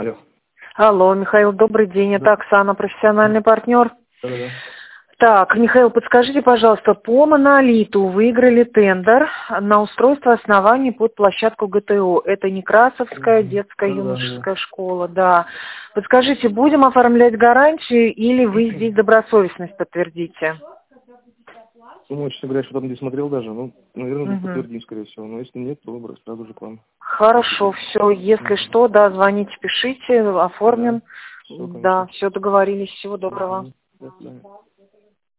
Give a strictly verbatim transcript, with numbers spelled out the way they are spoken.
Алло. Алло, Михаил, добрый день. Это Да. Оксана, профессиональный партнер. Да-да-да. Так, Михаил, подскажите, пожалуйста, по Монолиту выиграли тендер на устройство оснований под площадку ГТО. Это Некрасовская детская Да-да-да. юношеская школа, да. Подскажите, будем оформлять гарантию или вы здесь добросовестность подтвердите? Ну, честно говоря, что там не смотрел даже. Ну, наверное, Угу. подтвердим, скорее всего. Но если нет, то выброс сразу же к вам. Хорошо, все. Если что, да, звоните, пишите, оформим. Да. Все, Да, конечно. все договорились. Всего доброго. Мгм. До свидания.